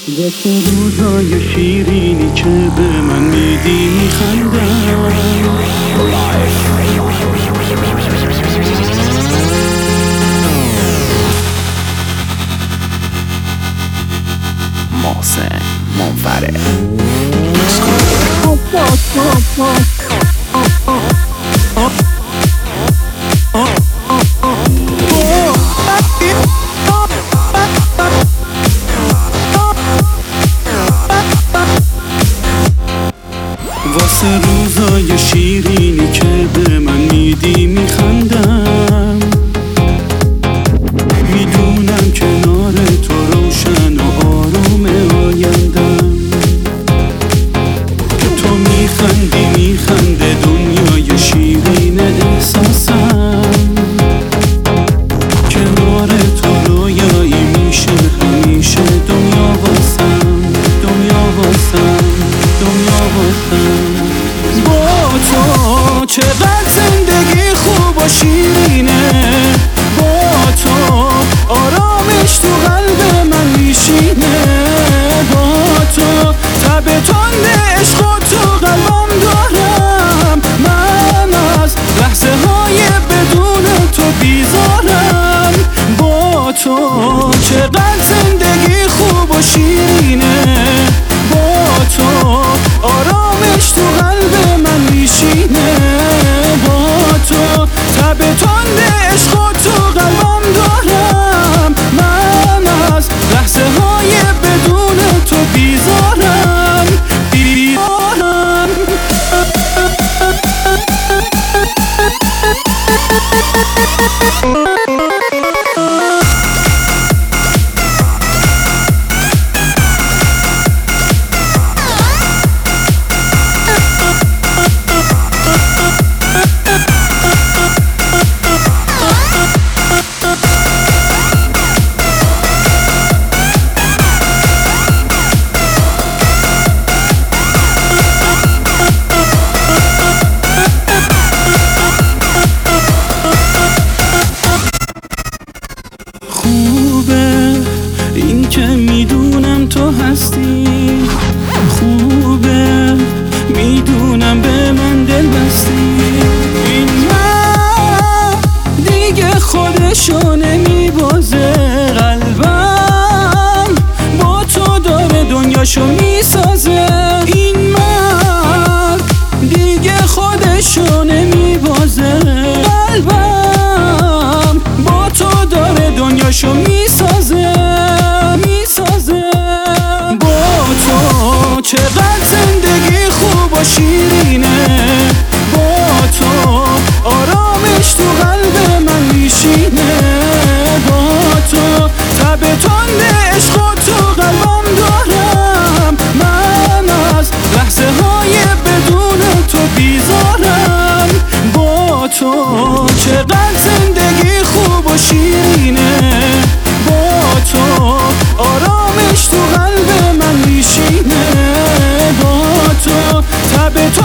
واسه روزای شیرینی که به من میدی میخندم. محسن منفرد واسه روزای شیرینی که به من میدی میخندم. میدونم کنار تو روشن و آروم آیندم. که تو میخندی میخنده دنیای شیرین احساسم. کنار تو رویایی میشه همیشه دنیا واسم، دنیا واسم، دنیا واسم. با تو چقدر زندگی خوب و شیرینه. با تو آرامش تو قلب من میشینه. با تو تب تند عشق و تو قلبم دارم. من از لحظه های بدون تو بیزارم. با تو چقدر زندگی خوب و شیرینه. با تو آرامش تو قلب من میشینه. با تو تب تند عشق و تو قلبم دارم. من از لحظه های بدون تو بیزارم، بیزارم. خوبه این که میدونم تو هستی. خوبه میدونم به من دل بستی. این من دیگه خودشو نمیبازه. قلبم با تو داره دنیاشو میسازه. این من دیگه خودشو نمیبازه. قلبم با تو داره دنیاشو میسازه، میسازه. با تو چقدر زندگی خوب و شیرینه. با تو آرامش تو قلب من میشینه. با تو تب تند عشق و تو قلبم دارم. من از لحظه های بدون تو بیزارم. با تو چقدر زندگی خوب و شیرینه. با تو آرامش تو قلب من میشینه. با تو تب